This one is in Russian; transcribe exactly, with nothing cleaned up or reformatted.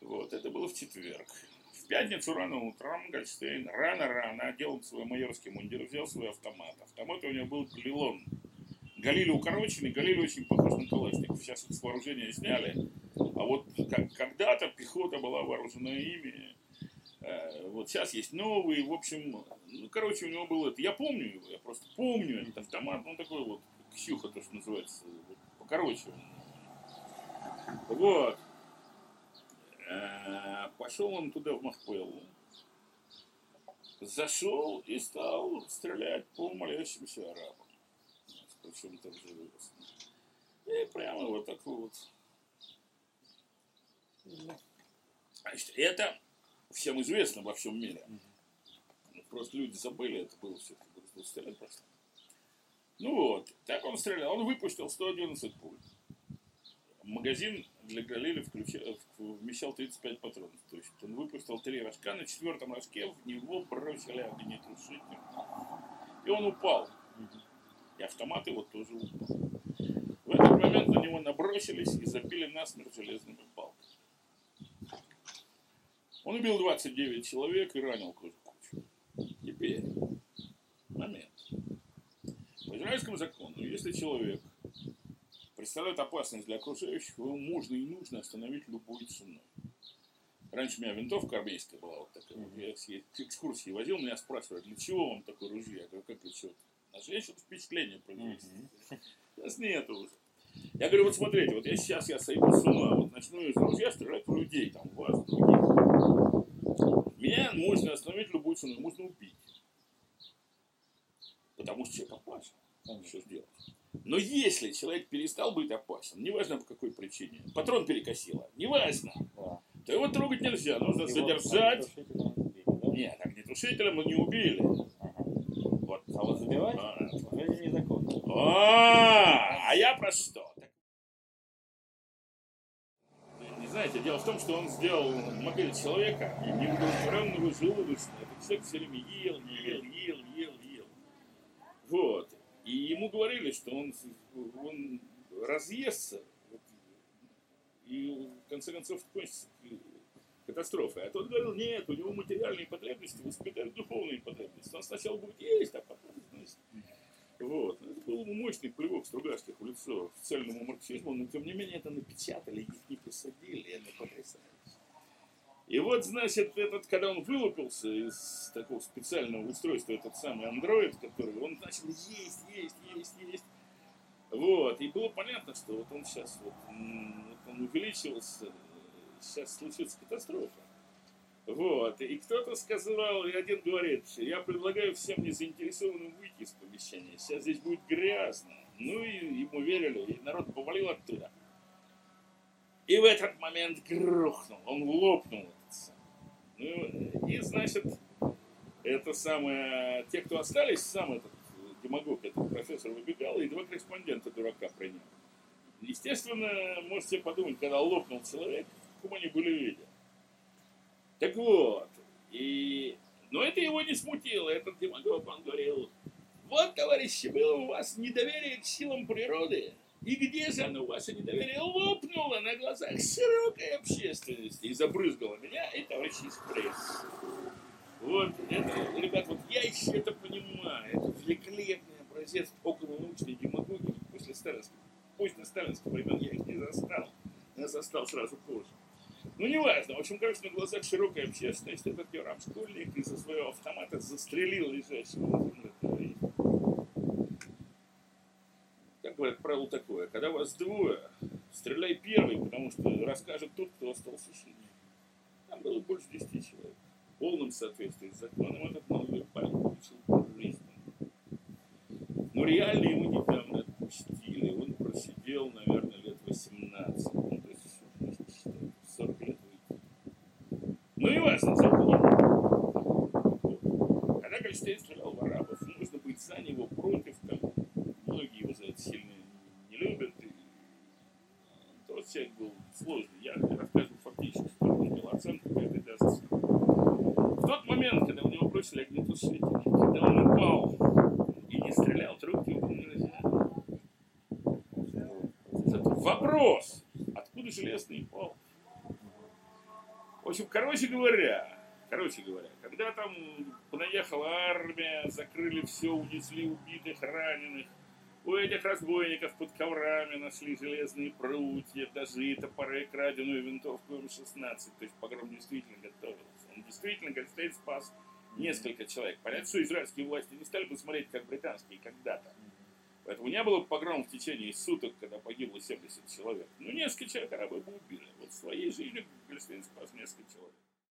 Вот, это было в четверг. В пятницу рано утром Гольштейн рано-рано одел свой майорский мундир, взял свой автомат. Автомат у него был Галилон. Галили укороченный, Галили очень похож на калашников. Сейчас их с вооружения сняли. А вот как, когда-то пехота была вооружена ими. Э, вот сейчас есть новые. В общем, ну, короче, у него был это. Я помню его, я просто помню этот автомат. Ну, такой вот, Ксюха, то, что называется, вот, покороче. Вот. Э, пошел он туда, в Махпелу. Зашел и стал стрелять по молящимся арабам. Причем так же вырос. И прямо вот такой вот. Значит, это всем известно во всем мире. Просто люди забыли, это было все. Стрелять просто. Ну вот, так он стрелял. Он выпустил сто одиннадцать пуль. Магазин для Галили включал, вмещал тридцать пять патронов. То есть он выпустил три рожка. На четвертом рожке в него бросили огнетушитель. И он упал. И автомат его тоже упал. В этот момент на него набросились и забили насмерть железными палками. Он убил двадцать девять человек и ранил кучу. Теперь момент. По израильскому закону, если человек представляет опасность для окружающих, его можно и нужно остановить любой ценой. Раньше у меня винтовка армейская была вот такая. Я к экскурсии возил, меня спрашивали, для чего вам такое ружье? Я говорю, как для чего? На женщин впечатление произвести. Mm-hmm. Сейчас нету уже. Я говорю, вот смотрите, вот я сейчас я сойду с ума, вот начну из ружья стрелять в людей, там, в вас, других. Меня можно остановить любой ценой, можно убить. Потому что человек опасен. Там что сделать. Но если человек перестал быть опасен, неважно по какой причине, патрон перекосило, неважно, да, то его трогать нельзя, нужно его задержать. Убили, да? Нет, огнетушителем мы не убили. Вот. А вот забивать а, уже незаконно. А, а я про что? Не знаете, дело в том, что он сделал модель человека неудовлетворенного желудочного. Этот человек все время ел, ел, ел, ел, ел. Вот. И ему говорили, что он, он разъестся, вот, и в конце концов кончится катастрофой. А тот говорил, нет, у него материальные потребности воспитают духовные потребности. Он сначала будет есть, а потом есть. Вот. Это был мощный плевок Стругацких в лицо официальному марксизму, но тем не менее это напечатали, их не посадили, это потрясающе. И вот, значит, этот, когда он вылупился из такого специального устройства, этот самый андроид, который, он начал есть, есть, есть, есть. Вот. И было понятно, что вот он сейчас, вот, вот он увеличивался, сейчас случится катастрофа. Вот. И кто-то сказал, и один говорит, я предлагаю всем незаинтересованным выйти из помещения, сейчас здесь будет грязно. Ну и ему верили, и народ повалил оттуда. И в этот момент грохнул, он лопнул. Ну, и, значит, это самое, те, кто остались, сам этот демагог, этот профессор выбегал, и два корреспондента дурака принял. Естественно, можете подумать, когда лопнул человек, в каком они были виде. Так вот, и, но это его не смутило, этот демагог, он говорил, вот, товарищи, было у вас недоверие к силам природы, и где же оно, ваше недоверие, лопнуло на глазах широкой общественности и забрызгало меня и товарищи из прессы. Вот, это, ребят, вот я еще это понимаю, это великолепный образец околонаучной демагогии после сталинских, поздно сталинских времен, я их не застал, я застал сразу позже. Ну, неважно, в общем, короче, на глазах широкой общественности этот Йорам Школьник из-за своего автомата застрелил лежащего на земле. Как говорят, правило такое, когда вас двое, стреляй первый, потому что расскажет тот, кто остался сильнее. Там было больше десяти человек. В полном соответствии с законом этот молодой парень получил жизнь. Но реально его недавно отпустили. Он просидел, наверное, лет восемнадцать. Ну, то есть, сорок лет выйти. Ну, и важно, закон. Когда Гольштейн стрелял в арабов, нужно быть за него, против кого. Многие его за это сильно не любят. И тот человек был сложный. Я рассказываю фактически, что он имел оценку по этой даст. В тот момент, когда у него бросили огнетушитель, когда он упал и не стрелял, трогать его было нельзя. Вопрос, откуда железный пол? В общем, короче говоря, короче говоря, когда там наехала армия, закрыли все, унесли убитых, раненых, у этих разбойников под коврами нашли железные прутья, ножи, топоры, краденую винтовку эм шестнадцать. То есть погром действительно готовился. Он действительно, как стоит, спас несколько человек. Понятно, что израильские власти не стали бы смотреть, как британские когда-то. Поэтому не было погрома в течение суток, когда погибло семьдесят человек. Ну, несколько человек арабы бы убили. Вот своей жизнью Палестин спас несколько человек.